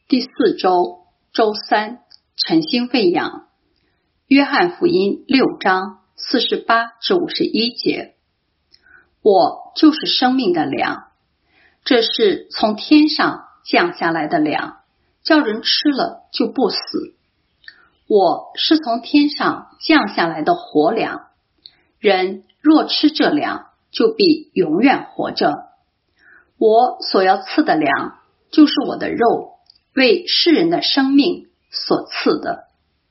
第4周周3，晨星喂养。约翰福音6章48至51节。我就是生命的粮，这是从天上降下来的粮，叫人吃了就不死。我是从天上降下来的活粮，人若吃这粮，就必永远活着。我所要赐的粮，就是我的肉，为世人的生命所赐的。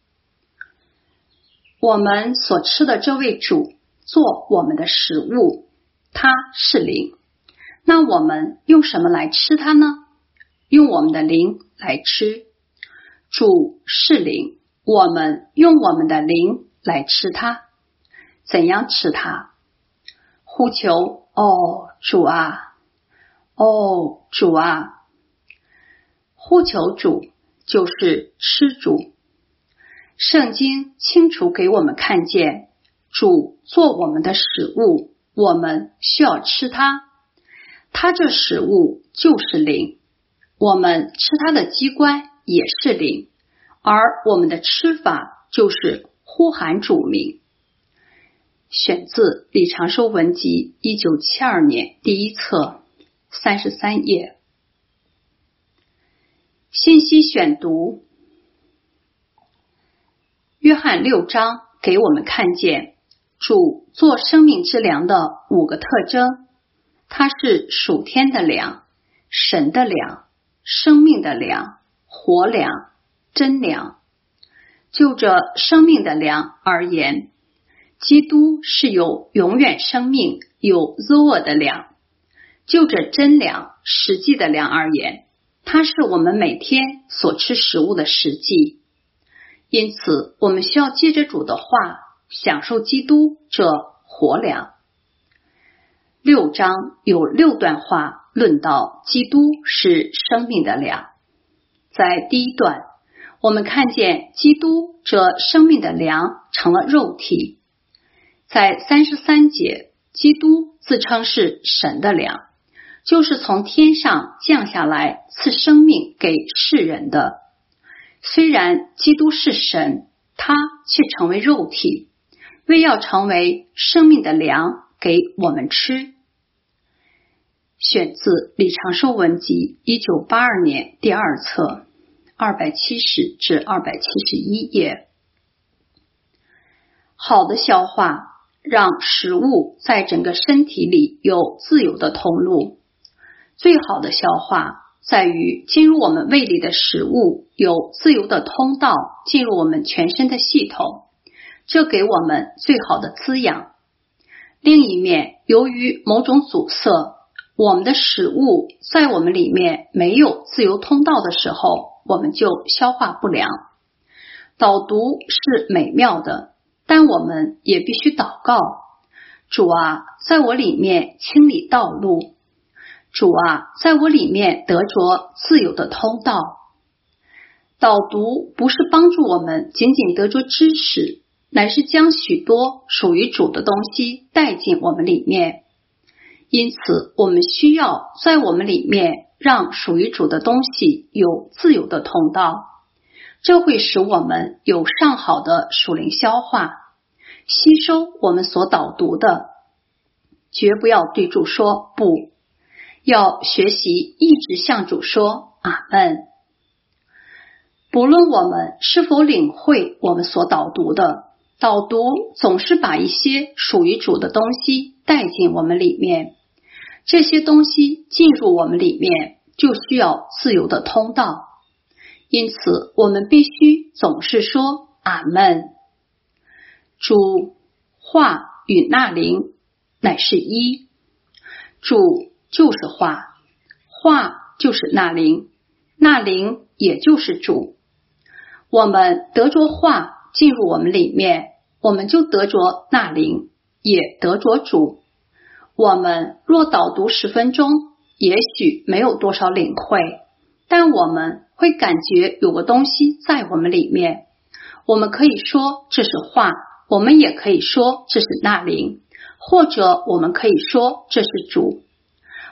我们所吃的这位主做我们的食物，他是灵。那我们用什么来吃他呢？用我们的灵来吃。主是灵，我们用我们的灵来吃他。怎样吃他？呼求，哦主啊，哦主啊。呼求主就是吃主。圣经清楚给我们看见，主做我们的食物，我们需要吃它。它这食物就是灵，我们吃它的机关也是灵，而我们的吃法就是呼喊主名。选自李长寿文集1972年第1册33页。信息选读。约翰6章给我们看见主做生命之粮的5个特征。它是属天的粮，神的粮，生命的粮，活粮，真粮。就着生命的粮而言，基督是有永远生命，有Zoe的粮。就着真粮，实际的粮而言，它是我们每天所吃食物的实际。因此，我们需要借着主的话，享受基督这活粮。6章有6段话论到基督是生命的粮。在第1段，我们看见基督这生命的粮成了肉体。在33节，基督自称是神的粮，就是从天上降下来赐生命给世人的。虽然基督是神，他却成为肉体，为要成为生命的粮给我们吃。选自李长寿文集1982年第2册270至271页。好的消化让食物在整个身体里有自由的通路。最好的消化在于进入我们胃里的食物有自由的通道进入我们全身的系统，这给我们最好的滋养。另一面，由于某种阻塞，我们的食物在我们里面没有自由通道的时候，我们就消化不良。导读是美妙的，但我们也必须祷告。主啊，在我里面清理道路。主啊，在我里面得着自由的通道。导读不是帮助我们仅仅得着知识，乃是将许多属于主的东西带进我们里面。因此，我们需要在我们里面让属于主的东西有自由的通道，这会使我们有上好的属灵消化，吸收我们所导读的。绝不要对主说不，要学习一直向主说阿们。不论我们是否领会我们所导读的，导读总是把一些属于主的东西带进我们里面。这些东西进入我们里面，就需要自由的通道。因此，我们必须总是说阿们。主话与那灵乃是一，主就是话，话就是那灵，那灵也就是主。我们得着话进入我们里面，我们就得着那灵，也得着主。我们若导读10分钟，也许没有多少领会，但我们会感觉有个东西在我们里面。我们可以说这是话，我们也可以说这是那灵，或者我们可以说这是主。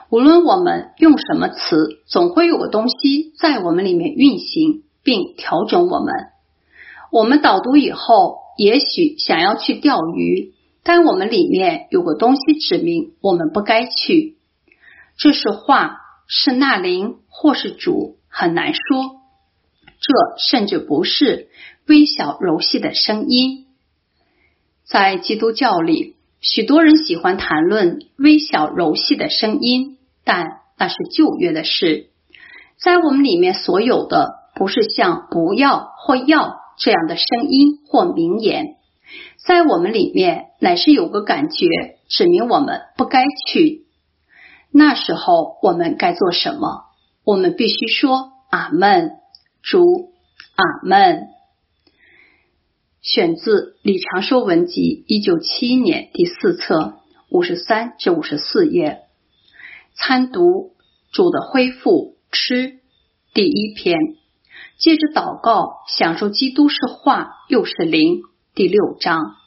无论我们用什么词，总会有个东西在我们里面运行并调整我们。我们导读以后，也许想要去钓鱼，但我们里面有个东西指明我们不该去。这是话，是那灵，或是主，很难说。这甚至不是微小柔细的声音。在基督教里，许多人喜欢谈论微小柔细的声音，但那是旧约的事。在我们里面所有的，不是像不要或要这样的声音或名言，在我们里面乃是有个感觉指明我们不该去。那时候我们该做什么？我们必须说阿们，主，阿们。选自李长寿文集1971年第4册53至54页。参读主的恢复吃第1篇，借着祷告享受基督是话又是灵第6章。